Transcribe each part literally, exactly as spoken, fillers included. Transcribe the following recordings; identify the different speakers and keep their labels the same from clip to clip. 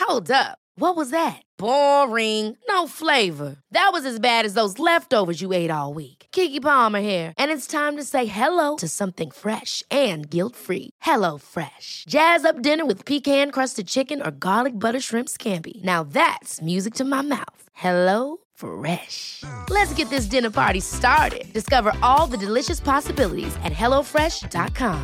Speaker 1: Hold up. What was that? Boring. No flavor. That was as bad as those leftovers you ate all week. Keke Palmer here, and it's time to say hello to something fresh and guilt-free. Hello Fresh. Jazz up dinner with pecan-crusted chicken or garlic butter shrimp scampi. Now that's music to my mouth. Hello Fresh. Let's get this dinner party started. Discover all the delicious possibilities at hello fresh dot com.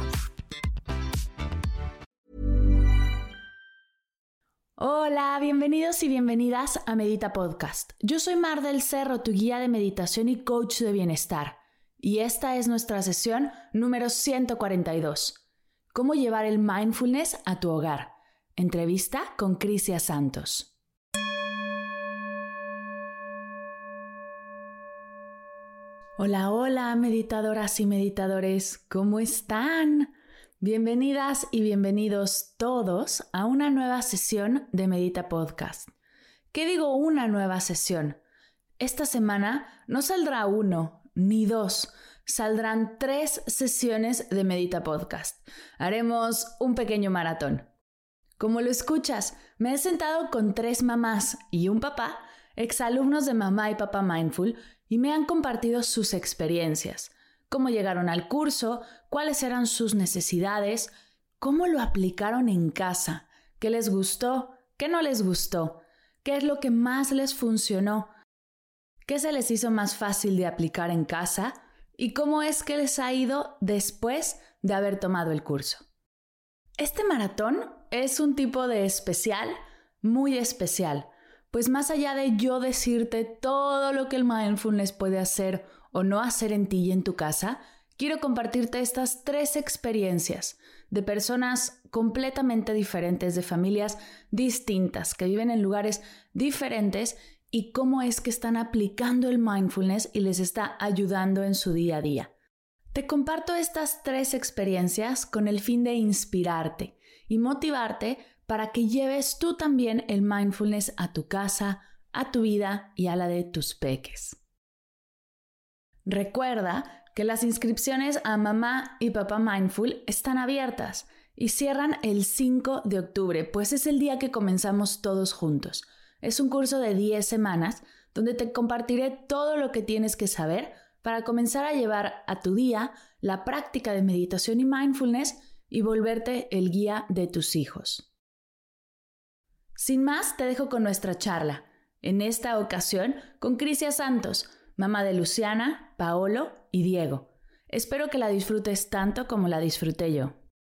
Speaker 2: Hola, bienvenidos y bienvenidas a Medita Podcast. Yo soy Mar del Cerro, tu guía de meditación y coach de bienestar. Y esta es nuestra sesión número ciento cuarenta y dos. ¿Cómo llevar el mindfulness a tu hogar? Entrevista con Crisia Santos. Hola, hola, meditadoras y meditadores. ¿Cómo están? Bienvenidas y bienvenidos todos a una nueva sesión de Medita Podcast. ¿Qué digo una nueva sesión? Esta semana no saldrá uno ni dos, saldrán tres sesiones de Medita Podcast. Haremos un pequeño maratón. Como lo escuchas, me he sentado con tres mamás y un papá, exalumnos de Mamá y Papá Mindful, y me han compartido sus experiencias. Cómo llegaron al curso, cuáles eran sus necesidades, cómo lo aplicaron en casa, qué les gustó, qué no les gustó, qué es lo que más les funcionó, qué se les hizo más fácil de aplicar en casa y cómo es que les ha ido después de haber tomado el curso. Este maratón es un tipo de especial, muy especial, pues más allá de yo decirte todo lo que el mindfulness puede hacer o no hacer en ti y en tu casa, quiero compartirte estas tres experiencias de personas completamente diferentes, de familias distintas, que viven en lugares diferentes y cómo es que están aplicando el mindfulness y les está ayudando en su día a día. Te comparto estas tres experiencias con el fin de inspirarte y motivarte para que lleves tú también el mindfulness a tu casa, a tu vida y a la de tus peques. Recuerda que las inscripciones a Mamá y Papá Mindful están abiertas y cierran el cinco de octubre, pues es el día que comenzamos todos juntos. Es un curso de diez semanas donde te compartiré todo lo que tienes que saber para comenzar a llevar a tu día la práctica de meditación y mindfulness y volverte el guía de tus hijos. Sin más, te dejo con nuestra charla, en esta ocasión con Crisia Santos, mamá de Luciana, Paolo y Diego. Espero que la disfrutes tanto como la disfruté yo.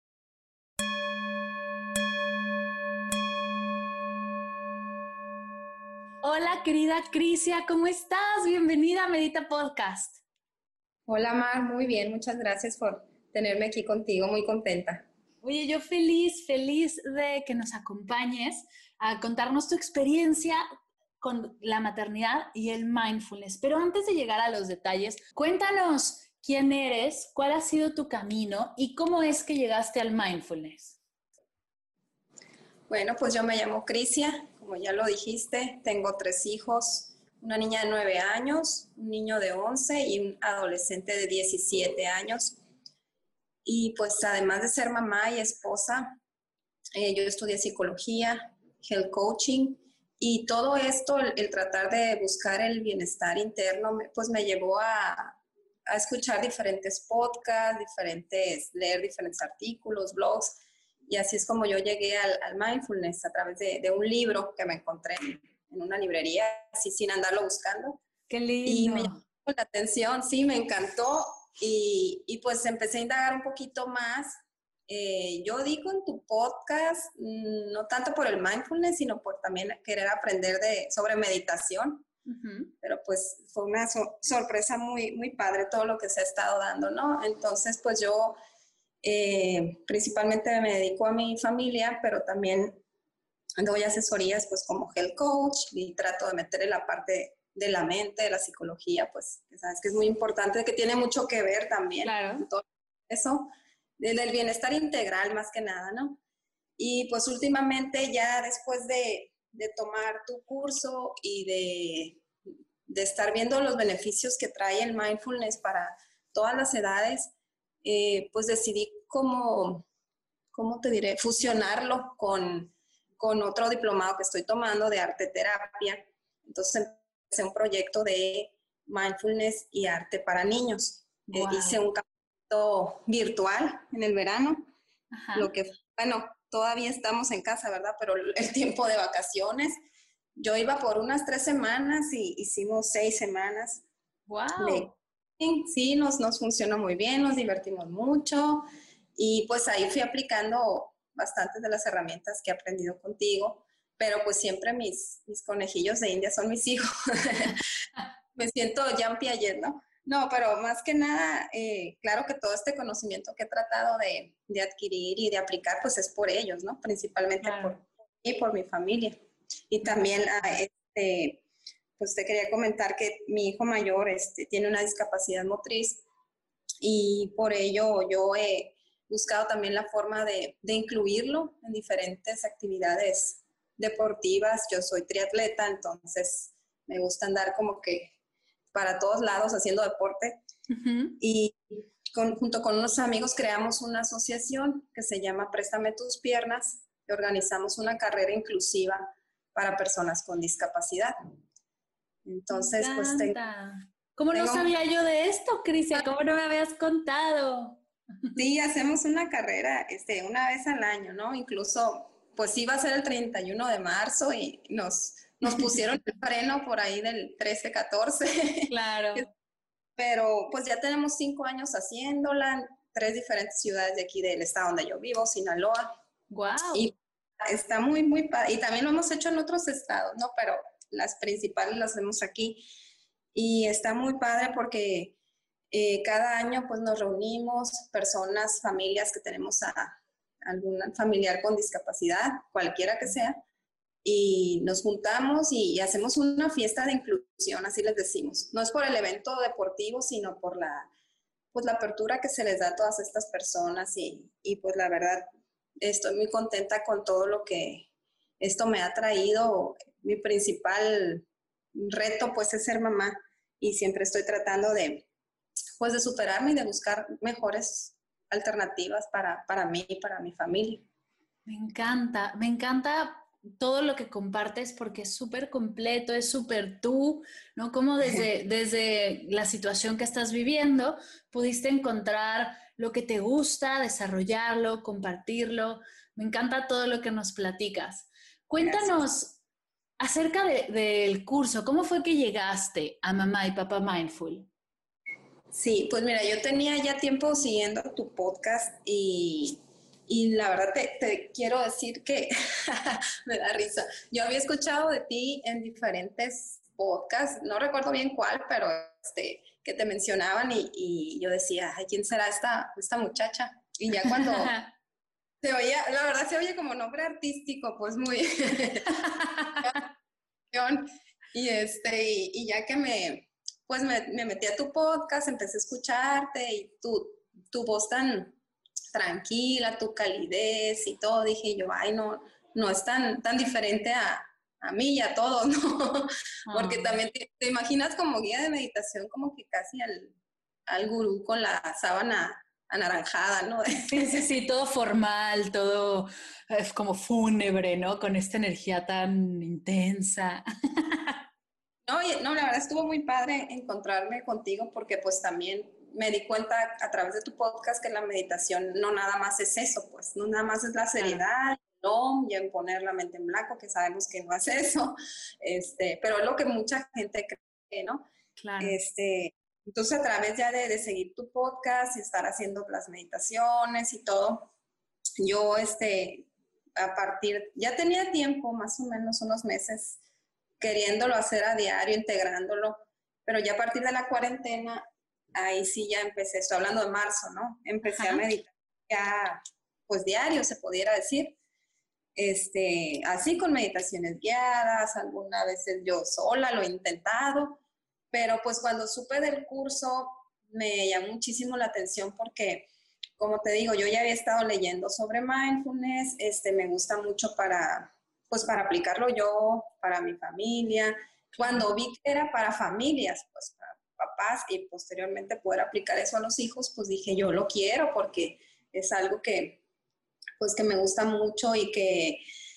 Speaker 2: Hola, querida Crisia, ¿cómo estás? Bienvenida a Medita Podcast.
Speaker 3: Hola, Mar, muy bien. Muchas gracias por tenerme aquí contigo. Muy contenta.
Speaker 2: Oye, yo feliz, feliz de que nos acompañes a contarnos tu experiencia con la maternidad y el mindfulness. Pero antes de llegar a los detalles, cuéntanos quién eres, cuál ha sido tu camino y cómo es que llegaste al mindfulness.
Speaker 3: Bueno, pues yo me llamo Crisia, como ya lo dijiste, tengo tres hijos, una niña de nueve años, un niño de once y un adolescente de diecisiete años. Y pues además de ser mamá y esposa, eh, yo estudié psicología, health coaching, y todo esto, el, el tratar de buscar el bienestar interno, pues me llevó a, a escuchar diferentes podcasts, diferentes, leer diferentes artículos, blogs, y así es como yo llegué al, al mindfulness a través de, de un libro que me encontré en, en una librería, así sin andarlo buscando.
Speaker 2: ¡Qué lindo!
Speaker 3: Y me llamó la atención, sí, me encantó, y, y pues empecé a indagar un poquito más. Eh, yo digo en tu podcast, no tanto por el mindfulness, sino por también querer aprender de, sobre meditación. Uh-huh. Pero pues fue una so- sorpresa muy, muy padre todo lo que se ha estado dando, ¿no? Entonces pues yo eh, principalmente me dedico a mi familia, pero también doy asesorías pues como health coach y trato de meter en la parte de la mente, de la psicología, pues que sabes que es muy importante, que tiene mucho que ver también.
Speaker 2: Claro.
Speaker 3: Todo eso. Del bienestar integral más que nada, ¿no? Y pues últimamente ya después de, de tomar tu curso y de, de estar viendo los beneficios que trae el mindfulness para todas las edades, eh, pues decidí cómo, ¿cómo te diré? Fusionarlo con, con otro diplomado que estoy tomando de arte terapia. Entonces empecé un proyecto de mindfulness y arte para niños. Wow. Eh, hice un campamento virtual en el verano. Ajá. Lo que, bueno, todavía estamos en casa, ¿verdad? Pero el tiempo de vacaciones, yo iba por unas tres semanas y hicimos seis semanas.
Speaker 2: ¡Wow!
Speaker 3: De, sí, nos, nos funcionó muy bien, nos divertimos mucho y pues ahí fui aplicando bastantes de las herramientas que he aprendido contigo, pero pues siempre mis, mis conejillos de India son mis hijos. Me siento Jean Piaget, ¿no? No, pero más que nada, eh, claro que todo este conocimiento que he tratado de, de adquirir y de aplicar, pues es por ellos, ¿no? Principalmente claro. por mí y por mi familia. Y también, este, pues te quería comentar que mi hijo mayor este, tiene una discapacidad motriz y por ello yo he buscado también la forma de, de incluirlo en diferentes actividades deportivas. Yo soy triatleta, entonces me gusta andar como que para todos lados haciendo deporte. Uh-huh. Y con, junto con unos amigos creamos una asociación que se llama Préstame tus piernas y organizamos una carrera inclusiva para personas con discapacidad. Entonces,
Speaker 2: me
Speaker 3: pues tengo,
Speaker 2: ¿Cómo
Speaker 3: tengo,
Speaker 2: no sabía yo de esto, Crisia? ¿Cómo no me habías contado?
Speaker 3: Sí, hacemos una carrera este, una vez al año, ¿no? Incluso, pues iba a ser el treinta y uno de marzo y nos... Nos pusieron el freno por ahí del trece, catorce.
Speaker 2: Claro.
Speaker 3: Pero pues ya tenemos cinco años haciéndola en tres diferentes ciudades de aquí del estado donde yo vivo, Sinaloa.
Speaker 2: Wow.
Speaker 3: Y está muy, muy padre. Y también lo hemos hecho en otros estados, ¿no? Pero las principales las hacemos aquí. Y está muy padre porque eh, cada año pues nos reunimos personas, familias que tenemos a algún familiar con discapacidad, cualquiera que sea, y nos juntamos y, y hacemos una fiesta de inclusión, así les decimos. No es por el evento deportivo, sino por la, pues, la apertura que se les da a todas estas personas y, y pues la verdad estoy muy contenta con todo lo que esto me ha traído. Mi principal reto pues es ser mamá y siempre estoy tratando de, pues, de superarme y de buscar mejores alternativas para, para mí y para mi familia.
Speaker 2: Me encanta, me encanta todo lo que compartes porque es súper completo, es súper tú, ¿no? Como desde, desde la situación que estás viviendo pudiste encontrar lo que te gusta, desarrollarlo, compartirlo. Me encanta todo lo que nos platicas. Cuéntanos Gracias. acerca de, del curso, ¿cómo fue que llegaste a Mamá y Papá Mindful?
Speaker 3: Sí, pues mira, yo tenía ya tiempo siguiendo tu podcast y... Y la verdad te, te quiero decir que me da risa. Yo había escuchado de ti en diferentes podcasts, no recuerdo bien cuál, pero este, que te mencionaban y, y yo decía, ay, ¿quién será esta, esta muchacha? Y ya cuando se oía, la verdad se oye como nombre artístico, pues muy... y, este, y, y ya que me, pues me, me metí a tu podcast, empecé a escucharte y tu, tu voz tan... tranquila, tu calidez y todo, dije yo, ay, no, no es tan, tan diferente a, a mí y a todos, ¿no? Porque oh. también te, te imaginas como guía de meditación, como que casi al, al gurú con la sábana anaranjada, ¿no?
Speaker 2: Sí, sí, sí, todo formal, todo es como fúnebre, ¿no? Con esta energía tan intensa.
Speaker 3: No, no, la verdad estuvo muy padre encontrarme contigo porque pues también me di cuenta a través de tu podcast que la meditación no nada más es eso, pues no nada más es la seriedad, el om y en poner la mente en blanco, que sabemos que no es eso, este, pero es lo que mucha gente cree, ¿no?
Speaker 2: Claro.
Speaker 3: Este, entonces a través ya de, de seguir tu podcast y estar haciendo las meditaciones y todo, yo este, a partir, ya tenía tiempo, más o menos unos meses, queriéndolo hacer a diario, integrándolo, pero ya a partir de la cuarentena, ahí sí ya empecé, estoy hablando de marzo, ¿no? Empecé Ajá. a meditar ya, pues diario se pudiera decir, este, así con meditaciones guiadas, algunas veces yo sola lo he intentado, pero pues cuando supe del curso me llamó muchísimo la atención porque, como te digo, yo ya había estado leyendo sobre mindfulness, este, me gusta mucho para, pues para aplicarlo yo, para mi familia, cuando vi que era para familias, pues para papás y posteriormente poder aplicar eso a los hijos, pues dije yo lo quiero porque es algo que pues que me gusta mucho y que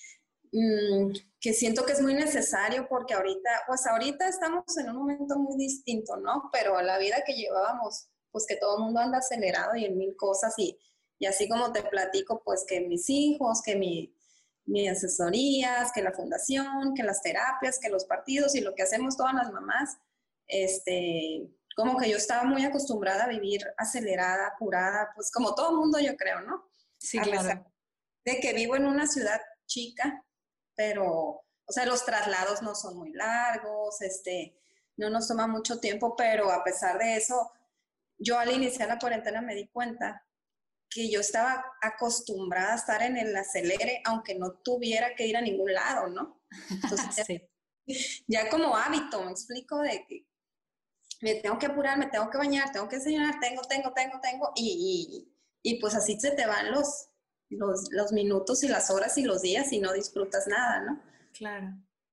Speaker 3: mmm, que siento que es muy necesario porque ahorita, pues ahorita estamos en un momento muy distinto, ¿no? Pero la vida que llevábamos, pues que todo el mundo anda acelerado y en mil cosas y, y así como te platico, pues que mis hijos, que mi, mis asesorías, que la fundación, que las terapias, que los partidos y lo que hacemos todas las mamás, este, como que yo estaba muy acostumbrada a vivir acelerada, apurada, pues como todo el mundo yo creo, ¿no?
Speaker 2: Sí,
Speaker 3: A
Speaker 2: claro.
Speaker 3: pesar de que vivo en una ciudad chica, pero, o sea, los traslados no son muy largos, este, no nos toma mucho tiempo, pero a pesar de eso, yo al iniciar la cuarentena me di cuenta que yo estaba acostumbrada a estar en el acelere, aunque no tuviera que ir a ningún lado, ¿no? Entonces,
Speaker 2: Sí.
Speaker 3: ya, ya como hábito, me explico, de que me tengo que apurar, me tengo que bañar, tengo que desayunar, tengo, tengo, tengo, tengo, y, y, y pues así se te van los, los, los minutos y las horas y los días y no disfrutas nada, ¿no?
Speaker 2: Claro.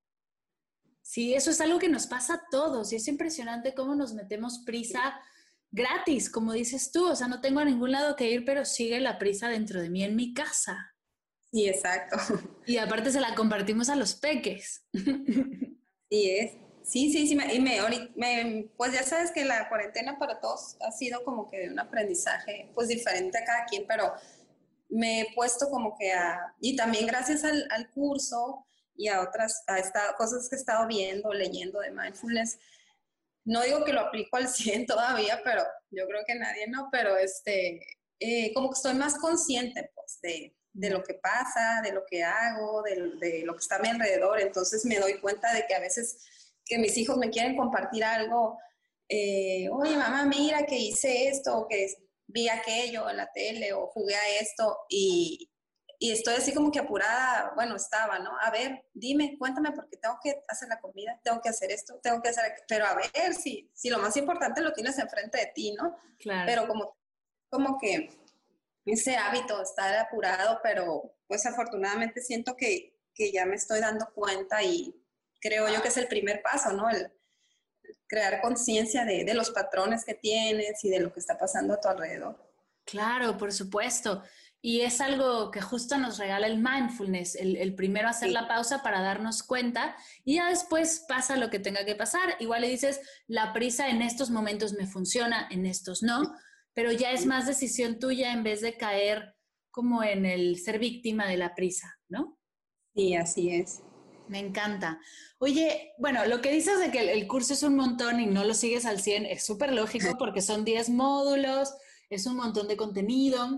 Speaker 2: Sí, eso es algo que nos pasa a todos y es impresionante cómo nos metemos prisa gratis, como dices tú. O sea, no tengo a ningún lado que ir, pero sigue la prisa dentro de mí en mi casa.
Speaker 3: Sí, exacto.
Speaker 2: Y aparte se la compartimos a los peques.
Speaker 3: Sí es. Sí, sí, sí. Me, y me, me, pues ya sabes que la cuarentena para todos ha sido como que un aprendizaje pues diferente a cada quien, pero me he puesto como que a, y también gracias al, al curso y a otras a esta, cosas que he estado viendo, leyendo de mindfulness, no digo que lo aplico al cien todavía, pero yo creo que nadie no, pero este, eh, como que estoy más consciente pues de, de lo que pasa, de lo que hago, de, de lo que está a mi alrededor, entonces me doy cuenta de que a veces que mis hijos me quieren compartir algo, eh, oye mamá, mira que hice esto, o que vi aquello en la tele, o jugué a esto, y, y estoy así como que apurada, bueno, estaba, ¿no? A ver, dime, cuéntame, porque tengo que hacer la comida, tengo que hacer esto, tengo que hacer, pero a ver si, si lo más importante lo tienes enfrente de ti, ¿no?
Speaker 2: Claro.
Speaker 3: Pero como, como que ese hábito de estar apurado, pero pues afortunadamente siento que, que ya me estoy dando cuenta y creo yo que es el primer paso, ¿no? El crear conciencia de, de los patrones que tienes y de lo que está pasando a tu alrededor.
Speaker 2: Claro, por supuesto. Y es algo que justo nos regala el mindfulness, el, el primero hacer
Speaker 3: Sí.
Speaker 2: la pausa para darnos cuenta y ya después pasa lo que tenga que pasar. Igual le dices, la prisa en estos momentos me funciona, en estos no, pero ya es más decisión tuya en vez de caer como en el ser víctima de la prisa, ¿no?
Speaker 3: Sí, así es.
Speaker 2: Me encanta. Oye, bueno, lo que dices de que el, el curso es un montón y no lo sigues al cien es súper lógico porque son diez módulos, es un montón de contenido.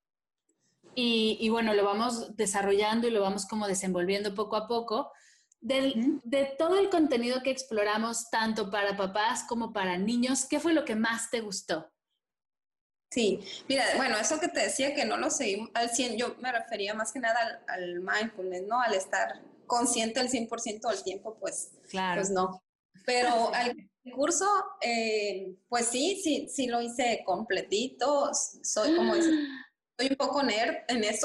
Speaker 2: Y, y bueno, lo vamos desarrollando y lo vamos como desenvolviendo poco a poco. Del,
Speaker 3: ¿Mm?
Speaker 2: De todo el contenido que exploramos, tanto para papás como para niños, ¿qué fue lo que más te gustó?
Speaker 3: Sí, mira, bueno, eso que te decía que no lo seguimos al cien, yo me refería más que nada al, al mindfulness, ¿no? Al estar consciente al cien por ciento del tiempo, pues,
Speaker 2: Claro.
Speaker 3: pues no. Pero al curso, eh, pues sí, sí, sí lo hice completito, soy como dices, soy un poco nerd en eso.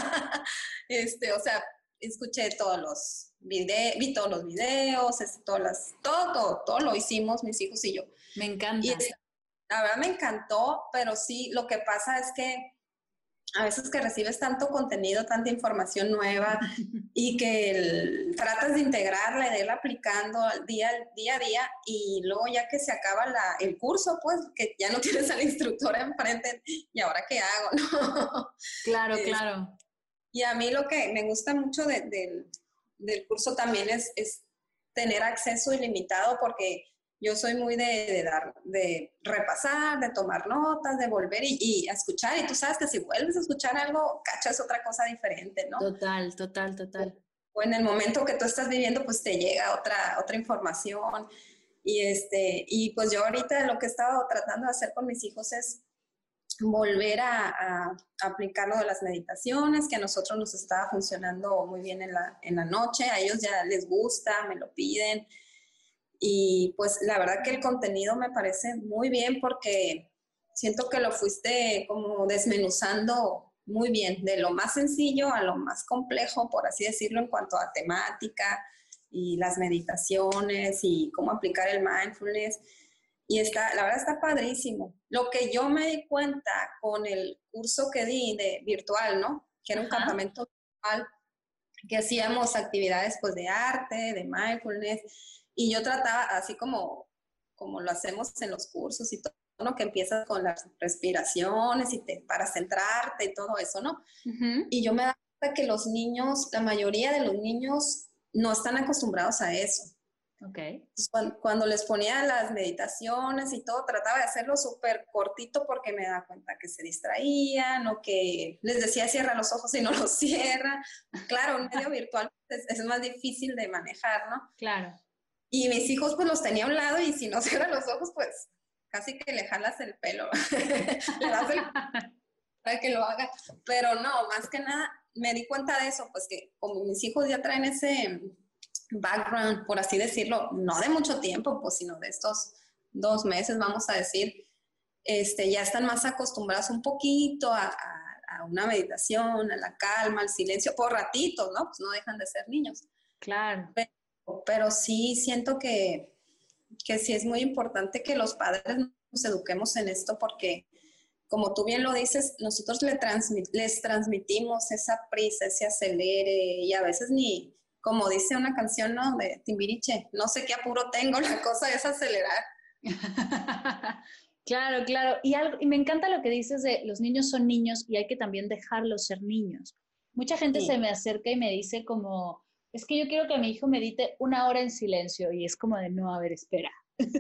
Speaker 3: este, o sea, escuché todos los videos, vi todos los videos, este, todas las, todo, todo, todo lo hicimos mis hijos y yo.
Speaker 2: Me encanta.
Speaker 3: Y es, la verdad me encantó, pero sí, lo que pasa es que a veces que recibes tanto contenido, tanta información nueva y que el, tratas de integrarla, de irla aplicando al día, día a día y luego ya que se acaba la, el curso, pues que ya no tienes al instructor enfrente y ahora qué hago, ¿no?
Speaker 2: Claro,
Speaker 3: es,
Speaker 2: claro.
Speaker 3: Y a mí lo que me gusta mucho de, de, del curso también es, es tener acceso ilimitado porque yo soy muy de, de, dar, de repasar, de tomar notas, de volver y, y a escuchar. Y tú sabes que si vuelves a escuchar algo, cachas otra cosa diferente, ¿no?
Speaker 2: Total, total, total.
Speaker 3: O en el momento que tú estás viviendo, pues te llega otra, otra información. Y, este, y pues yo ahorita lo que he estado tratando de hacer con mis hijos es volver a, a aplicar lo de las meditaciones, que a nosotros nos estaba funcionando muy bien en la, en la noche. A ellos ya les gusta, me lo piden. Y pues la verdad que el contenido me parece muy bien porque siento que lo fuiste como desmenuzando muy bien, de lo más sencillo a lo más complejo, por así decirlo, en cuanto a temática y las meditaciones y cómo aplicar el mindfulness. Y está, la verdad está padrísimo. Lo que yo me di cuenta con el curso que di de virtual, ¿no? Que era un
Speaker 2: Ajá.
Speaker 3: campamento virtual, que hacíamos actividades pues de arte, de mindfulness, y yo trataba así como, como lo hacemos en los cursos y todo, ¿no? Que empiezas con las respiraciones y te, para centrarte y todo eso, ¿no? Uh-huh. Y yo me daba cuenta que los niños, la mayoría de los niños no están acostumbrados a eso.
Speaker 4: Okay.
Speaker 3: Entonces, cuando, cuando les ponía las meditaciones y todo, trataba de hacerlo súper cortito porque me daba cuenta que se distraían o que les decía cierra los ojos y no los cierra. Claro, un medio virtual es, es más difícil de manejar, ¿no?
Speaker 4: Claro.
Speaker 3: Y mis hijos pues los tenía a un lado y si no cierra los ojos pues casi que le jalas el pelo, le das el para que lo haga. Pero no, más que nada me di cuenta de eso, pues que como mis hijos ya traen ese background, por así decirlo, no de mucho tiempo, pues, sino de estos dos meses, vamos a decir, este, ya están más acostumbrados un poquito a, a, a una meditación, a la calma, al silencio, por ratitos, ¿no? Pues no dejan de ser niños.
Speaker 4: Claro.
Speaker 3: Pero, pero sí siento que, que sí es muy importante que los padres nos eduquemos en esto porque, como tú bien lo dices, nosotros le transmit, les transmitimos esa prisa, ese acelere y a veces ni... Como dice una canción, ¿no? De Timbiriche, no sé qué apuro tengo, la cosa es acelerar.
Speaker 4: Claro, claro. Y, algo, y me encanta lo que dices de los niños son niños y hay que también dejarlos ser niños. Mucha gente sí. se me acerca y me dice como, es que yo quiero que mi hijo medite una hora en silencio y es como de, no, a ver, espera.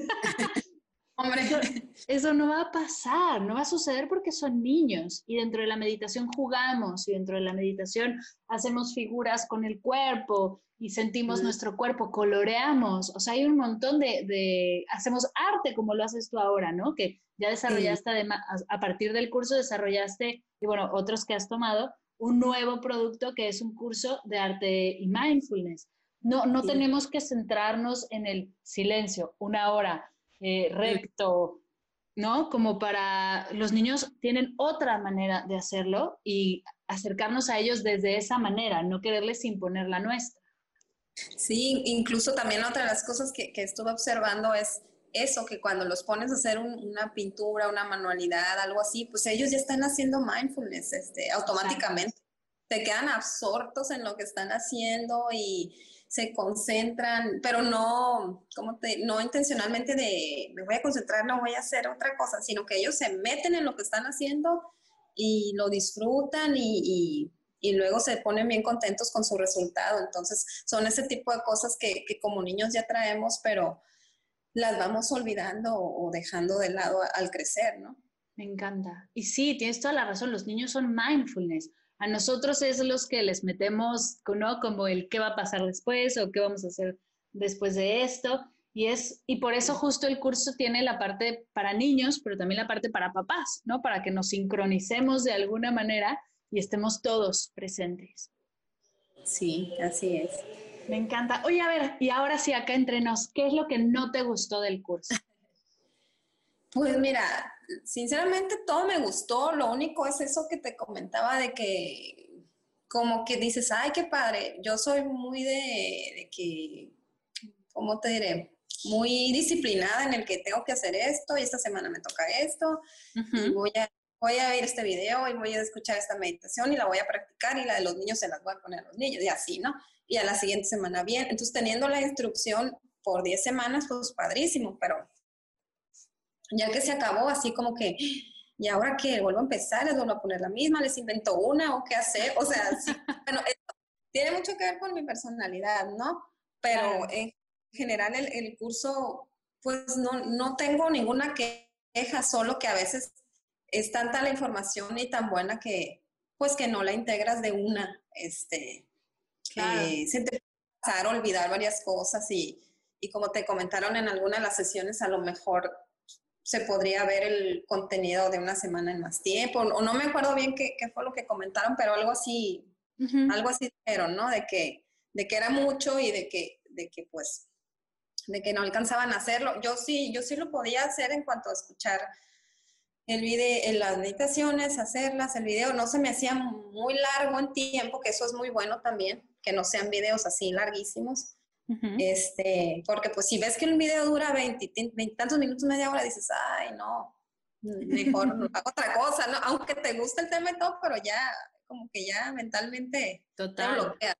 Speaker 3: Hombre.
Speaker 4: Eso, eso no va a pasar, no va a suceder porque son niños y dentro de la meditación jugamos y dentro de la meditación hacemos figuras con el cuerpo y sentimos mm. nuestro cuerpo, coloreamos, o sea, hay un montón de, de, hacemos arte como lo haces tú ahora, ¿no? Que ya desarrollaste, sí. además, a partir del curso desarrollaste, y bueno, otros que has tomado, un nuevo producto que es un curso de arte y mindfulness. No, no sí. tenemos que centrarnos en el silencio, una hora, Eh, recto, ¿no? Como para los niños tienen otra manera de hacerlo y acercarnos a ellos desde esa manera, no quererles imponer la nuestra.
Speaker 3: Sí, incluso también otra de las cosas que, que estuve observando es eso, que cuando los pones a hacer un, una pintura, una manualidad, algo así, pues ellos ya están haciendo mindfulness este, automáticamente. Exacto. Se quedan absortos en lo que están haciendo y se concentran, pero no, ¿cómo te, no intencionalmente de me voy a concentrar, no voy a hacer otra cosa, sino que ellos se meten en lo que están haciendo y lo disfrutan y, y, y luego se ponen bien contentos con su resultado. Entonces son ese tipo de cosas que, que como niños ya traemos, pero las vamos olvidando o dejando de lado al crecer, ¿no?
Speaker 4: Me encanta. Y sí, tienes toda la razón, los niños son mindfulness. A nosotros es los que les metemos, ¿no? Como el qué va a pasar después o qué vamos a hacer después de esto. Y, es, y por eso justo el curso tiene la parte para niños, pero también la parte para papás, ¿no? Para que nos sincronicemos de alguna manera y estemos todos presentes.
Speaker 3: Sí, así es.
Speaker 4: Me encanta. Oye, a ver, y ahora sí, acá entre nos, ¿qué es lo que no te gustó del curso?
Speaker 3: Pues mira, sinceramente todo me gustó, lo único es eso que te comentaba de que como que dices, ay, qué padre, yo soy muy de, de que, ¿cómo te diré? Muy disciplinada en el que tengo que hacer esto y esta semana me toca esto uh-huh. y voy a, voy a ver este video y voy a escuchar esta meditación y la voy a practicar y la de los niños se las voy a poner a los niños y así, ¿no? Y a la siguiente semana bien, entonces teniendo la instrucción por diez semanas, pues padrísimo, pero ya que se acabó, así como que, ¿y ahora qué? ¿Vuelvo a empezar? ¿Les vuelvo a poner la misma? ¿Les invento una? ¿O qué hacer? O sea, sí, bueno, esto tiene mucho que ver con mi personalidad, ¿no? Pero claro. en general el, el curso, pues no, no tengo ninguna queja, solo que a veces es tanta la información y tan buena que, pues que no la integras de una, este, claro. eh, se te puede pasar, olvidar varias cosas y, y como te comentaron en alguna de las sesiones, a lo mejor se podría ver el contenido de una semana en más tiempo, o no me acuerdo bien qué, qué fue lo que comentaron, pero algo así, uh-huh. algo así dijeron, ¿no? De que, de que era mucho y de que, de que, pues, de que no alcanzaban a hacerlo. Yo sí, yo sí lo podía hacer en cuanto a escuchar el video, en las meditaciones, hacerlas, el video, no se me hacía muy largo en tiempo, que eso es muy bueno también, que no sean videos así larguísimos. Uh-huh. Este, porque pues si ves que un video dura veinte, veinte tantos minutos, media hora, dices, ay, no, mejor hago otra cosa, ¿no? Aunque te guste el tema y todo, pero ya, como que ya mentalmente
Speaker 4: Total.
Speaker 3: te bloquea.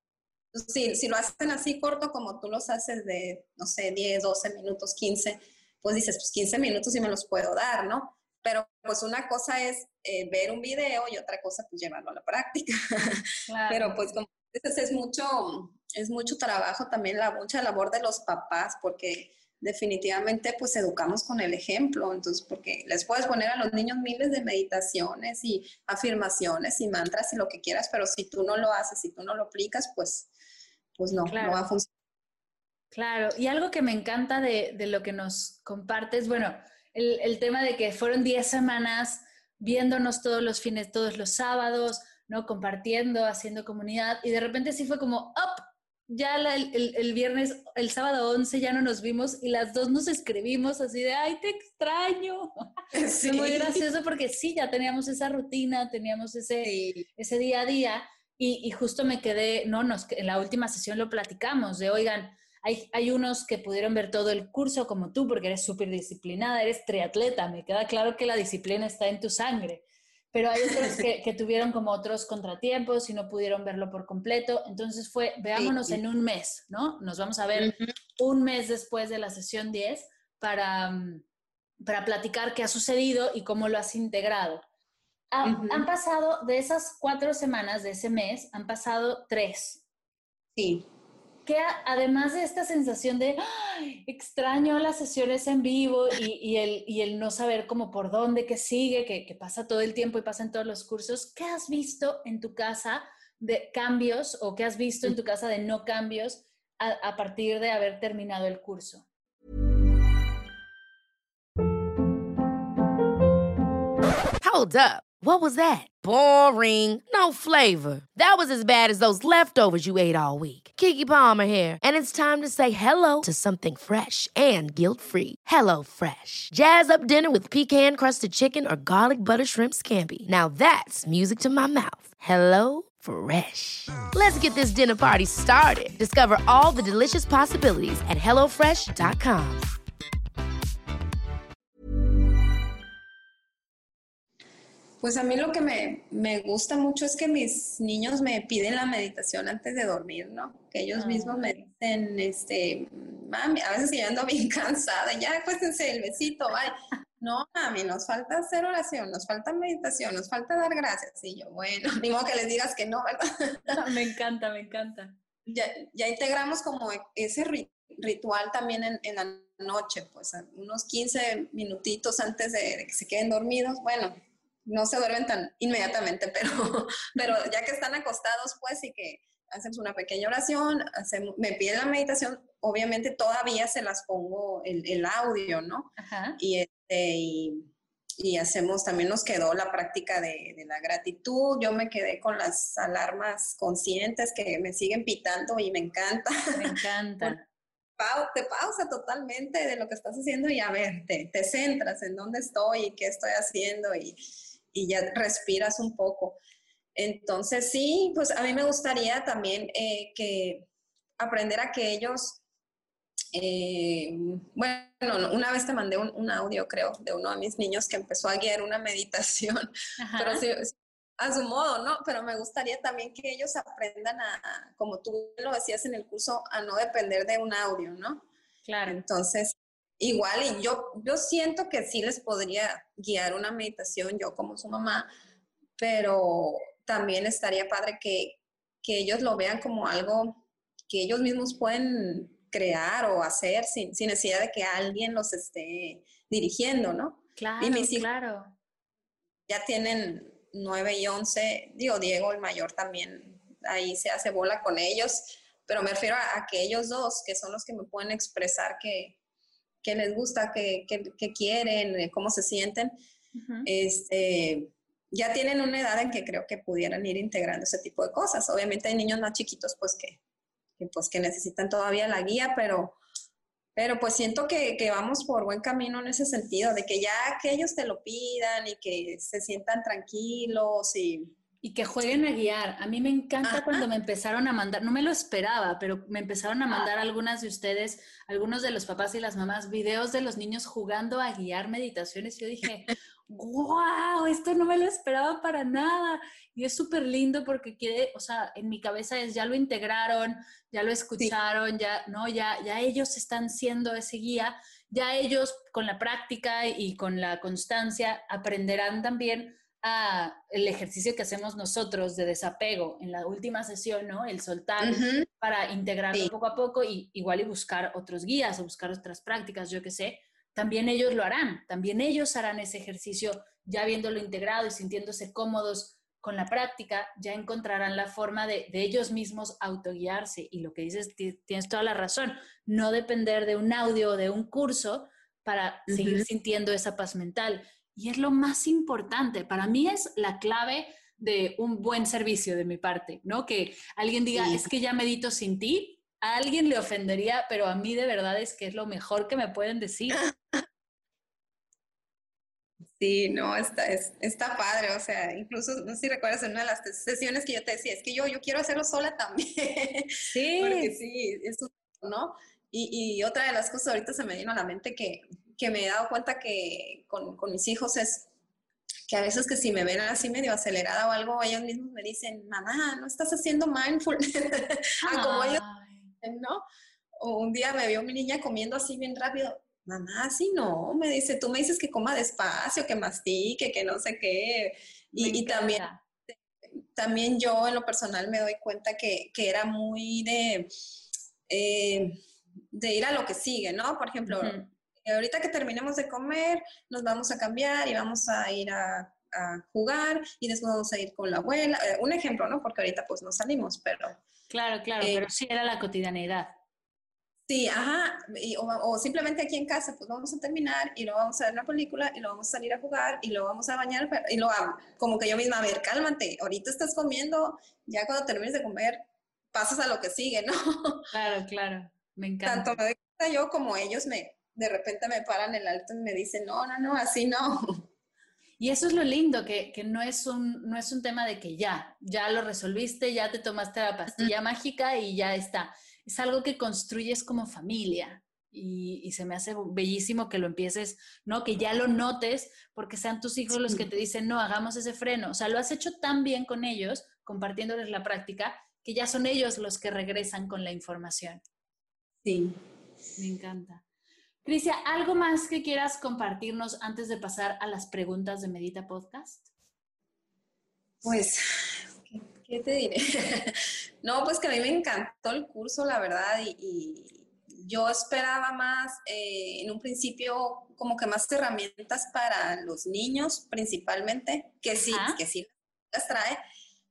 Speaker 3: Si, si lo hacen así corto como tú los haces de, no sé, diez, doce minutos, quince, pues dices, pues quince minutos sí me los puedo dar, ¿no? Pero pues una cosa es eh, ver un video y otra cosa pues llevarlo a la práctica.
Speaker 4: Claro.
Speaker 3: Pero pues como dices, es mucho, es mucho trabajo también, la mucha labor de los papás, porque definitivamente pues educamos con el ejemplo. Entonces, porque les puedes poner a los niños miles de meditaciones y afirmaciones y mantras y lo que quieras, pero si tú no lo haces, si tú no lo aplicas, pues, pues no,
Speaker 4: Claro.
Speaker 3: no va a funcionar.
Speaker 4: Claro, y algo que me encanta de, de lo que nos compartes, bueno, el, el tema de que fueron diez semanas viéndonos todos los fines, todos los sábados, ¿no? Compartiendo, haciendo comunidad, y de repente sí fue como, ¡up! Ya la, el, el viernes, el sábado once ya no nos vimos y las dos nos escribimos así de, ¡ay, te extraño!
Speaker 3: Sí.
Speaker 4: Fue muy gracioso porque sí, ya teníamos esa rutina, teníamos ese,
Speaker 3: Sí.
Speaker 4: ese día a día, y, y justo me quedé, no, nos, en la última sesión lo platicamos, de, oigan, Hay, hay unos que pudieron ver todo el curso como tú, porque eres súper disciplinada, eres triatleta, me queda claro que la disciplina está en tu sangre, pero hay otros que, que tuvieron como otros contratiempos y no pudieron verlo por completo, entonces fue, veámonos
Speaker 3: Sí.
Speaker 4: en un mes, ¿no? Nos vamos a ver uh-huh. un mes después de la sesión diez para, para platicar qué ha sucedido y cómo lo has integrado. Ha, uh-huh. Han pasado, de esas cuatro semanas de ese mes, han pasado tres.
Speaker 3: Sí.
Speaker 4: Que además de esta sensación de ¡ay, extraño las sesiones en vivo y, y, el, y el no saber cómo por dónde, qué sigue, que, que pasa todo el tiempo y pasa en todos los cursos, ¿qué has visto en tu casa de cambios o qué has visto en tu casa de no cambios a, a partir de haber terminado el curso?
Speaker 1: Hold up. What was that? Boring. No flavor. That was as bad as those leftovers you ate all week. Keke Palmer here, and it's time to say hello to something fresh and guilt-free. Hello Fresh. Jazz up dinner with pecan-crusted chicken or garlic butter shrimp scampi. Now that's music to my mouth. Hello Fresh. Let's get this dinner party started. Discover all the delicious possibilities at hello fresh dot com.
Speaker 3: Pues a mí lo que me, me gusta mucho es que mis niños me piden la meditación antes de dormir, ¿no? Que ellos oh. mismos me dicen, este, mami, a veces yo ando bien cansada, ya acuéstense el besito, bye. No, mami, nos falta hacer oración, nos falta meditación, nos falta dar gracias. Y yo, bueno, ni modo que les digas que no, ¿verdad?
Speaker 4: Me encanta, me encanta.
Speaker 3: Ya, ya integramos como ese ritual también en, en la noche, pues unos quince minutitos antes de, de que se queden dormidos, bueno, no se duermen tan inmediatamente, pero, pero ya que están acostados, pues, y que hacemos una pequeña oración, hacemos, me piden la meditación, obviamente todavía se las pongo el, el audio, ¿no?
Speaker 4: Ajá.
Speaker 3: Y, este, y, y hacemos, también nos quedó la práctica de, de la gratitud, yo me quedé con las alarmas conscientes que me siguen pitando y me encanta.
Speaker 4: Me encanta.
Speaker 3: Te pausa totalmente de lo que estás haciendo y a ver, te, te centras en dónde estoy y qué estoy haciendo y y ya respiras un poco. Entonces sí, pues a mí me gustaría también eh, que aprender a que ellos, eh, bueno, una vez te mandé un, un audio, creo, de uno de mis niños que empezó a guiar una meditación, Ajá. pero sí, a su modo, ¿no? Pero me gustaría también que ellos aprendan a, a, como tú lo decías en el curso, a no depender de un audio, ¿no?
Speaker 4: Claro.
Speaker 3: Entonces, igual, y yo, yo siento que sí les podría guiar una meditación, yo como su mamá, pero también estaría padre que, que ellos lo vean como algo que ellos mismos pueden crear o hacer sin, sin necesidad de que alguien los esté dirigiendo, ¿no?
Speaker 4: Claro,
Speaker 3: y mis hijos
Speaker 4: claro.
Speaker 3: Ya tienen nueve y once, digo, Diego, el mayor también, ahí se hace bola con ellos, pero me refiero a, a que ellos dos, que son los que me pueden expresar que que les gusta, que, que, que quieren, cómo se sienten, uh-huh. este, ya tienen una edad en que creo que pudieran ir integrando ese tipo de cosas. Obviamente hay niños más chiquitos pues que, que, pues, que necesitan todavía la guía, pero, pero pues siento que, que vamos por buen camino en ese sentido, de que ya que ellos te lo pidan y que se sientan tranquilos y...
Speaker 4: Y que jueguen a guiar. A mí me encanta Ajá. cuando me empezaron a mandar, no me lo esperaba, pero me empezaron a mandar algunas de ustedes, algunos de los papás y las mamás, videos de los niños jugando a guiar meditaciones. Yo dije, ¡guau! Esto no me lo esperaba para nada. Y es súper lindo porque quiere, o sea, en mi cabeza es, ya lo integraron, ya lo escucharon, sí. ya, ¿no? Ya, ya ellos están siendo ese guía, ya ellos con la práctica y con la constancia aprenderán también a el ejercicio que hacemos nosotros de desapego en la última sesión, ¿no? El soltar uh-huh. para integrarlo sí. poco a poco y igual y buscar otros guías o buscar otras prácticas, yo qué sé. También ellos lo harán, también ellos harán ese ejercicio ya viéndolo integrado y sintiéndose cómodos con la práctica, ya encontrarán la forma de, de ellos mismos autoguiarse. Y lo que dices, tienes toda la razón, no depender de un audio o de un curso para uh-huh. seguir sintiendo esa paz mental. Y es lo más importante, para mí es la clave de un buen servicio de mi parte, ¿no? Que alguien diga, sí. es que ya medito sin ti. A alguien le ofendería, pero a mí de verdad es que es lo mejor que me pueden decir.
Speaker 3: Sí, no, está, es, está padre, o sea, incluso, no sé si recuerdas en una de las sesiones que yo te decía, es que yo, yo quiero hacerlo sola también.
Speaker 4: Sí.
Speaker 3: Porque sí, eso, ¿no? Y, y otra de las cosas ahorita se me vino a la mente que, que me he dado cuenta que con, con mis hijos es que a veces que si me ven así medio acelerada o algo, ellos mismos me dicen, mamá, no estás haciendo mindfulness. Ah, como ellos, ¿no? O un día me vio mi niña comiendo así bien rápido. Mamá, así no, me dice, tú me dices que coma despacio, que mastique, que no sé qué. Y, y también, también yo en lo personal me doy cuenta que, que era muy de, eh, de ir a lo que sigue, ¿no? Por ejemplo, uh-huh. ahorita que terminemos de comer, nos vamos a cambiar y vamos a ir a, a jugar y después vamos a ir con la abuela. Eh, un ejemplo, ¿no? Porque ahorita pues no salimos, pero...
Speaker 4: Claro, claro, eh, pero sí era la cotidianeidad.
Speaker 3: Sí, ajá, y, o, o simplemente aquí en casa, pues vamos a terminar y luego vamos a ver una película y luego vamos a salir a jugar y luego vamos a bañar y luego como que yo misma, a ver, cálmate, ahorita estás comiendo, ya cuando termines de comer pasas a lo que sigue, ¿no?
Speaker 4: Claro, claro, me encanta.
Speaker 3: Tanto me doy cuenta yo como ellos me, de repente me paran el alto y me dicen, no, no, no, así no.
Speaker 4: Y eso es lo lindo, que, que no, es un, no es un tema de que ya, ya lo resolviste, ya te tomaste la pastilla uh-huh. mágica y ya está. Es algo que construyes como familia y, y se me hace bellísimo que lo empieces, ¿no? Que ya lo notes porque sean tus hijos sí. los que te dicen, no, hagamos ese freno. O sea, lo has hecho tan bien con ellos, compartiéndoles la práctica, que ya son ellos los que regresan con la información.
Speaker 3: Sí.
Speaker 4: Me encanta. Crisia, ¿algo más que quieras compartirnos antes de pasar a las preguntas de Medita Podcast?
Speaker 3: Pues... ¿Qué te diré? No, pues que a mí me encantó el curso, la verdad, y, y yo esperaba más, eh, en un principio, como que más herramientas para los niños, principalmente, que sí, ¿Ah? que sí las trae,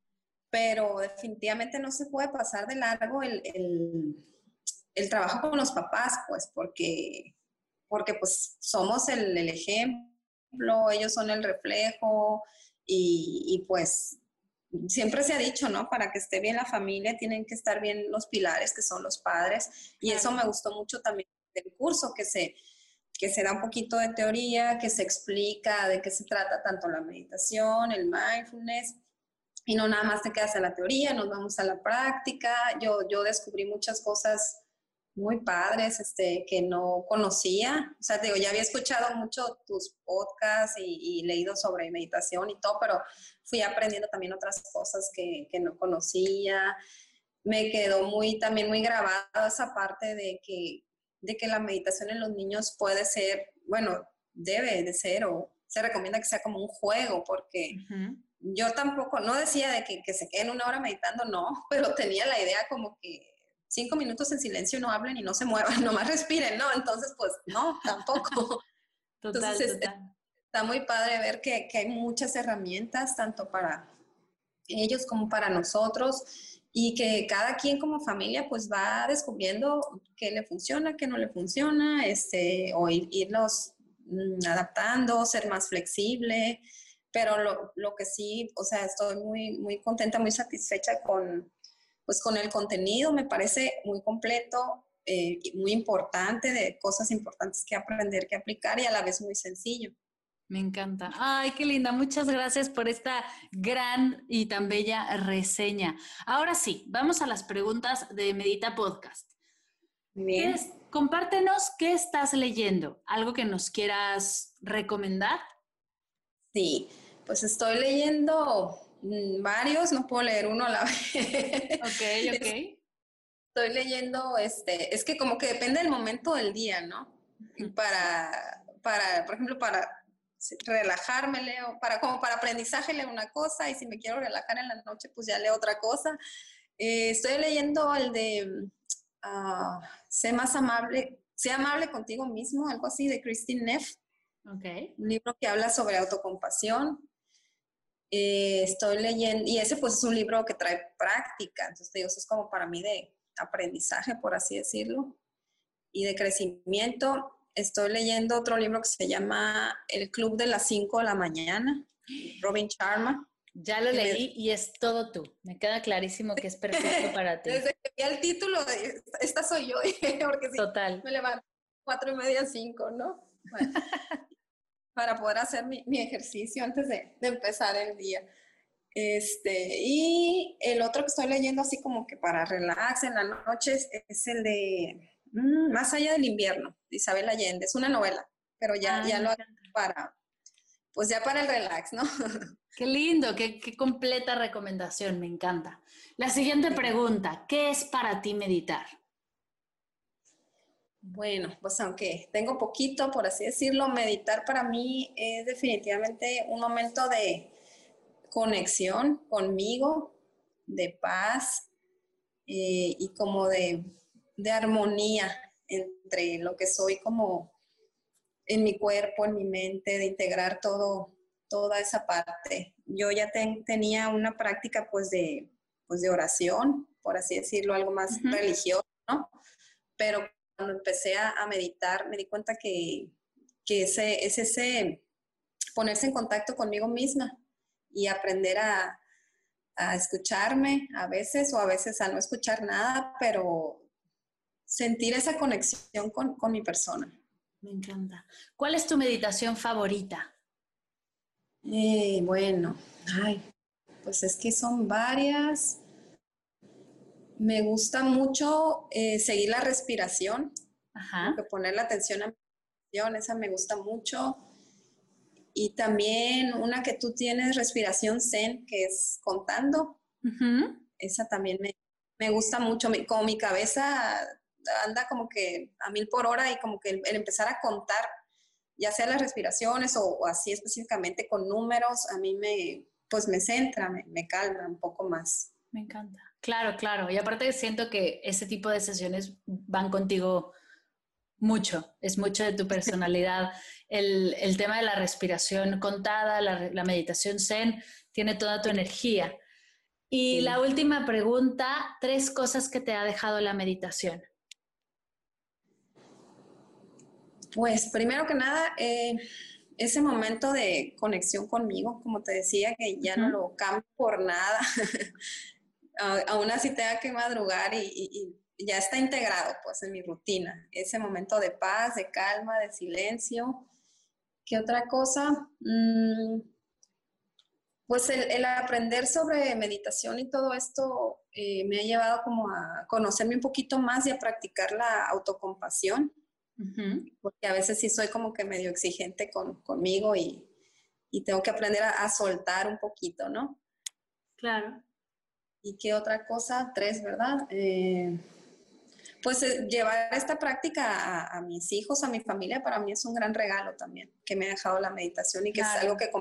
Speaker 3: pero definitivamente no se puede pasar de largo el, el, el trabajo con los papás, pues, porque, porque pues somos el, el ejemplo, ellos son el reflejo, y, y pues... Siempre se ha dicho, ¿no? Para que esté bien la familia tienen que estar bien los pilares que son los padres y eso me gustó mucho también del curso, que se, que se da un poquito de teoría, que se explica de qué se trata tanto la meditación, el mindfulness y no nada más te quedas en la teoría, nos vamos a la práctica. Yo, yo descubrí muchas cosas muy padres este, que no conocía. O sea, te digo, ya había escuchado mucho tus podcasts y, y leído sobre meditación y todo, pero fui aprendiendo también otras cosas que, que no conocía. Me quedó muy, también muy grabada esa parte de que, de que la meditación en los niños puede ser, bueno, debe de ser o se recomienda que sea como un juego, porque uh-huh. yo tampoco, no decía de que, que se queden una hora meditando, no, pero tenía la idea como que cinco minutos en silencio, no hablen y no se muevan, nomás respiren, ¿no? Entonces, pues, no, tampoco.
Speaker 4: Total,
Speaker 3: Entonces,
Speaker 4: total.
Speaker 3: Está muy padre ver que, que hay muchas herramientas, tanto para ellos como para nosotros, y que cada quien como familia, pues, va descubriendo qué le funciona, qué no le funciona, este, o ir, irlos mm, adaptando, ser más flexible, pero lo, lo que sí, o sea, estoy muy, muy contenta, muy satisfecha con... pues con el contenido, me parece muy completo, eh, muy importante, de cosas importantes que aprender, que aplicar y a la vez muy sencillo.
Speaker 4: Me encanta. Ay, qué linda. Muchas gracias por esta gran y tan bella reseña. Ahora sí, vamos a las preguntas de Medita Podcast.
Speaker 3: Bien.
Speaker 4: Es, compártenos qué estás leyendo, algo que nos quieras recomendar.
Speaker 3: Sí, pues estoy leyendo mm, varios, no puedo leer uno a la vez.
Speaker 4: Ok, ok.
Speaker 3: Estoy leyendo, este, es que como que depende del momento del día, ¿no?
Speaker 4: Ujú.
Speaker 3: Para, para, por ejemplo, para relajarme leo, para, como para aprendizaje leo una cosa y si me quiero relajar en la noche, pues ya leo otra cosa. Eh, estoy leyendo el de uh, Sé más amable, Sé amable contigo mismo, algo así, de Christine Neff.
Speaker 4: Ok.
Speaker 3: Un libro que habla sobre autocompasión. Eh, estoy leyendo, y ese pues es un libro que trae práctica, entonces te digo, eso es como para mí de aprendizaje, por así decirlo, y de crecimiento. Estoy leyendo otro libro que se llama El Club de las cinco de la mañana, Robin Sharma.
Speaker 4: Ya lo leí me... y es todo tú. Me queda clarísimo que es perfecto para ti.
Speaker 3: Desde que vi el título, de, esta soy yo, porque sí,
Speaker 4: total.
Speaker 3: Me levanto cuatro y media, cinco, ¿no? Bueno, para poder hacer mi, mi ejercicio antes de, de empezar el día. Este, y el otro que estoy leyendo así como que para relax en la noche es, es el de mm, Más allá del invierno, de Isabel Allende. Es una novela, pero ya, Ay, ya lo hago para, pues ya para el relax, ¿no?
Speaker 4: Qué lindo, qué, qué completa recomendación, me encanta. La siguiente pregunta, ¿qué es para ti meditar?
Speaker 3: Bueno, pues aunque tengo poquito, por así decirlo, meditar para mí es definitivamente un momento de conexión conmigo, de paz eh, y como de, de armonía entre lo que soy como en mi cuerpo, en mi mente, de integrar todo, toda esa parte. Yo ya ten, tenía una práctica pues de, pues de oración, por así decirlo, algo más uh-huh. religioso, ¿no? Pero cuando empecé a, a meditar me di cuenta que, que ese, es ese ponerse en contacto conmigo misma y aprender a, a escucharme a veces o a veces a no escuchar nada, pero sentir esa conexión con, con mi persona.
Speaker 4: Me encanta. ¿Cuál es tu meditación favorita?
Speaker 3: Eh, bueno, ay, pues es que son varias. Me gusta mucho eh, seguir la respiración,
Speaker 4: Ajá.
Speaker 3: como que poner la atención a mi respiración, esa me gusta mucho. Y también una que tú tienes, respiración zen, que es contando.
Speaker 4: Uh-huh.
Speaker 3: Esa también me, me gusta mucho. Mi, como mi cabeza anda como que a mil por hora y como que el, el empezar a contar, ya sea las respiraciones o, o así específicamente con números, a mí me, pues me centra, me, me calma un poco más.
Speaker 4: Me encanta. Claro, claro. Y aparte siento que ese tipo de sesiones van contigo mucho, es mucho de tu personalidad. El, el tema de la respiración contada, la, la meditación zen, tiene toda tu energía. Y sí. La última pregunta, tres cosas que te ha dejado la meditación.
Speaker 3: Pues primero que nada, eh, ese momento de conexión conmigo, como te decía, que ya uh-huh. no lo cambio por nada. Aún así tenga que madrugar y, y, y ya está integrado pues en mi rutina. Ese momento de paz, de calma, de silencio. ¿Qué otra cosa? Mm, pues el, el aprender sobre meditación y todo esto eh, me ha llevado como a conocerme un poquito más y a practicar la autocompasión. Uh-huh. Porque a veces sí soy como que medio exigente con, conmigo y, y tengo que aprender a, a soltar un poquito, ¿no?
Speaker 4: Claro.
Speaker 3: ¿Y qué otra cosa? Tres, ¿verdad? Eh, pues eh, llevar esta práctica a, a mis hijos, a mi familia, para mí es un gran regalo también, que me ha dejado la meditación y que claro. es algo que...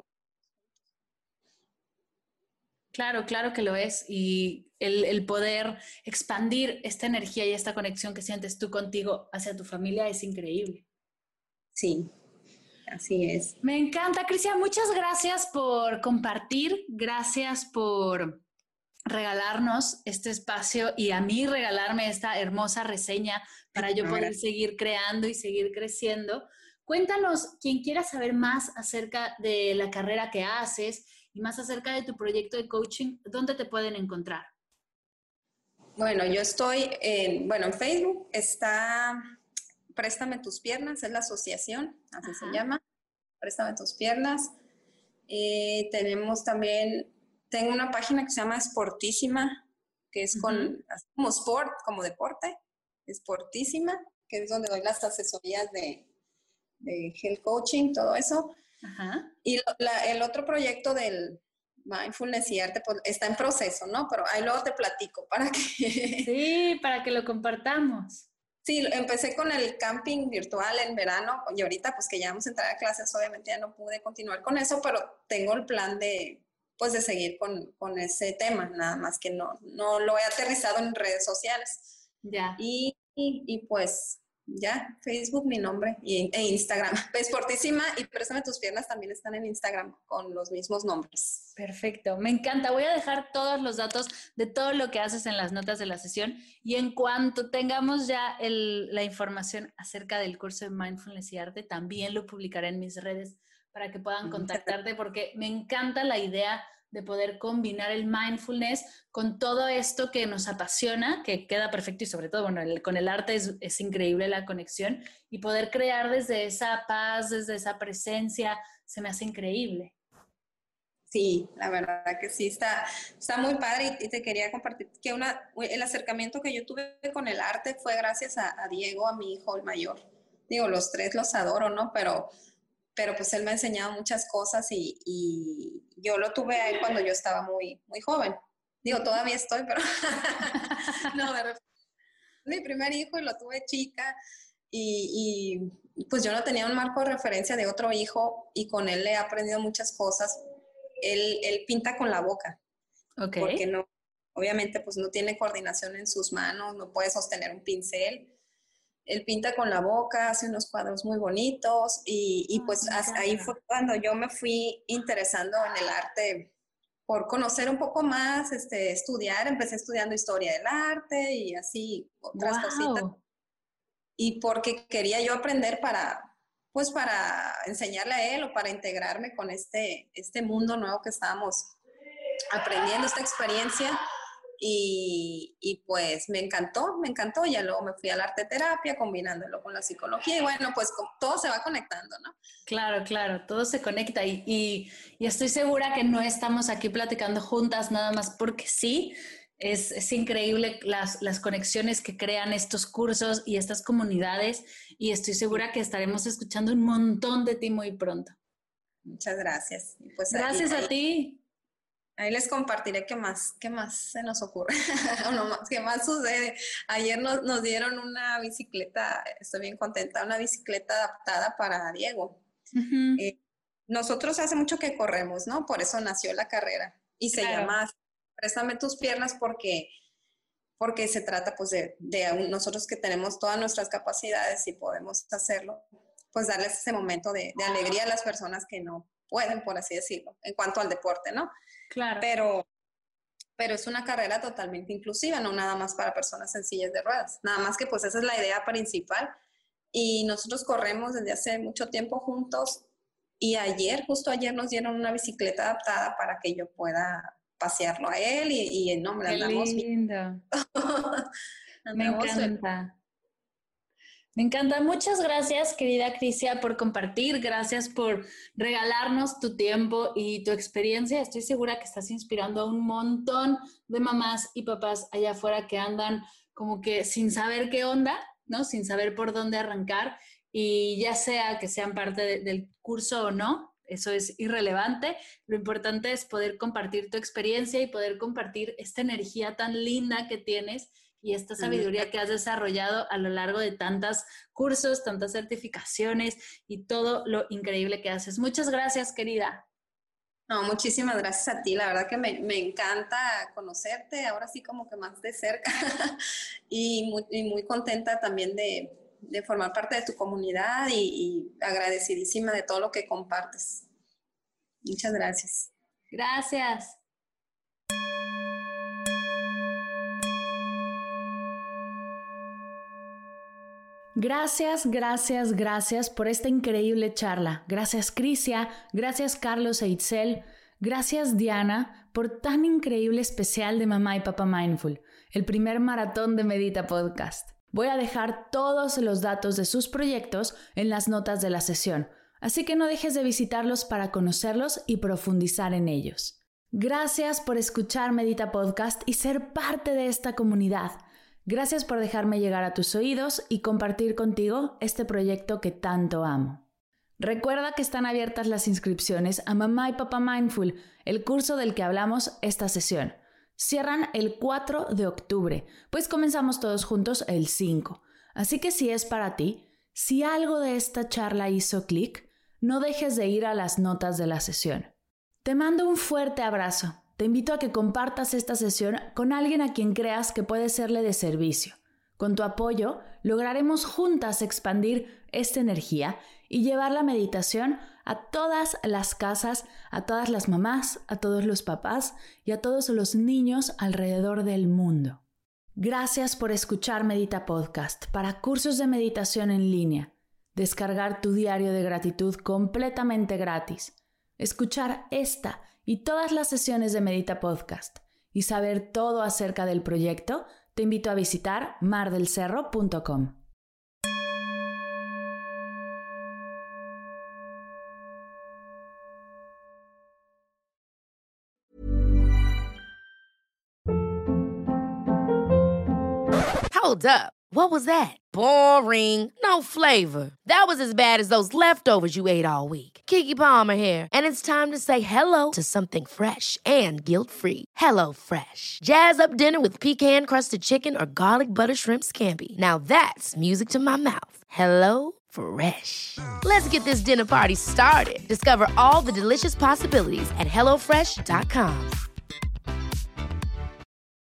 Speaker 4: Claro, claro que lo es. Y el, el poder expandir esta energía y esta conexión que sientes tú contigo hacia tu familia es increíble.
Speaker 3: Sí, así es.
Speaker 4: Me encanta, Cristian. Muchas gracias por compartir. Gracias por regalarnos este espacio y a mí regalarme esta hermosa reseña para yo poder seguir creando y seguir creciendo. Cuéntanos, quien quiera saber más acerca de la carrera que haces y más acerca de tu proyecto de coaching, ¿dónde te pueden encontrar?
Speaker 3: Bueno, yo estoy en, bueno, en Facebook está Préstame tus piernas, es la asociación, así Ajá. se llama, Préstame tus piernas. Eh, tenemos también, tengo una página que se llama Sportísima, que es con, uh-huh. como sport, como deporte, Sportísima, que es donde doy las asesorías de, de health coaching, todo eso.
Speaker 4: Ajá.
Speaker 3: Y la, el otro proyecto del Mindfulness y Arte pues, está en proceso, ¿no? Pero ahí luego te platico para que...
Speaker 4: Sí, para que lo compartamos.
Speaker 3: Sí, empecé con el camping virtual en verano y ahorita pues que ya vamos a entrar a clases, obviamente ya no pude continuar con eso, pero tengo el plan de, pues de seguir con, con ese tema, nada más que no, no lo he aterrizado en redes sociales.
Speaker 4: Ya.
Speaker 3: Y, y, y pues ya, Facebook mi nombre y, e Instagram. Esportísima y Préstame tus piernas también están en Instagram con los mismos nombres.
Speaker 4: Perfecto, me encanta. Voy a dejar todos los datos de todo lo que haces en las notas de la sesión y en cuanto tengamos ya el, la información acerca del curso de Mindfulness y Arte, también lo publicaré en mis redes para que puedan contactarte porque me encanta la idea de poder combinar el mindfulness con todo esto que nos apasiona, que queda perfecto y sobre todo, bueno, el, con el arte es, es increíble la conexión y poder crear desde esa paz, desde esa presencia, se me hace increíble.
Speaker 3: Sí, la verdad que sí, está, está muy padre y, y te quería compartir que una, el acercamiento que yo tuve con el arte fue gracias a, a Diego, a mi hijo el mayor. Digo, los tres los adoro, ¿no? Pero... pero pues él me ha enseñado muchas cosas y, y yo lo tuve a él cuando yo estaba muy, muy joven. Digo, todavía estoy, pero no, me refiero. Mi primer hijo y lo tuve chica y, y pues yo no tenía un marco de referencia de otro hijo y con él he aprendido muchas cosas. Él, él pinta con la boca,
Speaker 4: okay.
Speaker 3: Porque no, obviamente pues no tiene coordinación en sus manos, no puede sostener un pincel. Él pinta con la boca, hace unos cuadros muy bonitos y, y pues oh, ahí fue cuando yo me fui interesando en el arte por conocer un poco más, este, estudiar, empecé estudiando historia del arte y así otras wow. cositas. Y porque quería yo aprender para, pues para enseñarle a él o para integrarme con este, este mundo nuevo que estábamos aprendiendo, esta experiencia. Y, y pues me encantó, me encantó, ya luego me fui a la arte terapia combinándolo con la psicología y bueno, pues todo se va conectando, ¿no?
Speaker 4: Claro, claro, todo se conecta y, y, y estoy segura que no estamos aquí platicando juntas nada más porque sí, es, es increíble las, las conexiones que crean estos cursos y estas comunidades y estoy segura que estaremos escuchando un montón de ti muy pronto.
Speaker 3: Muchas gracias. Pues
Speaker 4: gracias ahí, a ahí. ti.
Speaker 3: Ahí les compartiré qué más, qué más se nos ocurre, o no más, qué más sucede. Ayer nos, nos dieron una bicicleta, estoy bien contenta, una bicicleta adaptada para Diego. Uh-huh. Eh, nosotros hace mucho que corremos, ¿no? Por eso nació la carrera. Y se claro. llama Préstame tus piernas porque, porque se trata pues de, de nosotros que tenemos todas nuestras capacidades y podemos hacerlo, pues darles ese momento de, de alegría a las personas que no pueden, por así decirlo, en cuanto al deporte, ¿no?
Speaker 4: Claro.
Speaker 3: Pero, pero es una carrera totalmente inclusiva, no nada más para personas en sillas de ruedas. Nada más que pues esa es la idea principal. Y nosotros corremos desde hace mucho tiempo juntos y ayer, justo ayer nos dieron una bicicleta adaptada para que yo pueda pasearlo a él y, y no, me la andamos
Speaker 4: lindo. Me encanta. Me encanta. Muchas gracias, querida Crisia, por compartir. Gracias por regalarnos tu tiempo y tu experiencia. Estoy segura que estás inspirando a un montón de mamás y papás allá afuera que andan como que sin saber qué onda, ¿no? Sin saber por dónde arrancar. Y ya sea que sean parte de, del curso o no, eso es irrelevante. Lo importante es poder compartir tu experiencia y poder compartir esta energía tan linda que tienes y esta sabiduría que has desarrollado a lo largo de tantos cursos, tantas certificaciones y todo lo increíble que haces. Muchas gracias, querida.
Speaker 3: No, muchísimas gracias a ti. La verdad que me, me encanta conocerte, ahora sí como que más de cerca y, muy, y muy contenta también de, de formar parte de tu comunidad y, y agradecidísima de todo lo que compartes. Muchas gracias.
Speaker 4: Gracias.
Speaker 2: Gracias, gracias, gracias por esta increíble charla. Gracias, Crisia. Gracias, Carlos e Itzel. Gracias, Diana, por tan increíble especial de Mamá y Papá Mindful, el primer maratón de Medita Podcast. Voy a dejar todos los datos de sus proyectos en las notas de la sesión, así que no dejes de visitarlos para conocerlos y profundizar en ellos. Gracias por escuchar Medita Podcast y ser parte de esta comunidad. Gracias por dejarme llegar a tus oídos y compartir contigo este proyecto que tanto amo. Recuerda que están abiertas las inscripciones a Mamá y Papá Mindful, el curso del que hablamos esta sesión. Cierran el cuatro de octubre, pues comenzamos todos juntos el cinco. Así que si es para ti, si algo de esta charla hizo clic, no dejes de ir a las notas de la sesión. Te mando un fuerte abrazo. Te invito a que compartas esta sesión con alguien a quien creas que puede serle de servicio. Con tu apoyo, lograremos juntas expandir esta energía y llevar la meditación a todas las casas, a todas las mamás, a todos los papás y a todos los niños alrededor del mundo. Gracias por escuchar Medita Podcast para cursos de meditación en línea, descargar tu diario de gratitud completamente gratis, escuchar esta y todas las sesiones de Medita Podcast y saber todo acerca del proyecto. Te invito a visitar mar del cerro punto com.
Speaker 1: Hold up. What was that? Boring. No flavor. That was as bad as those leftovers you ate all week. Keke Palmer here, and it's time to say hello to something fresh and guilt-free. Hello Fresh. Jazz up dinner with pecan-crusted chicken or garlic butter shrimp scampi. Now that's music to my mouth. Hello Fresh. Let's get this dinner party started. Discover all the delicious possibilities at hello fresh dot com.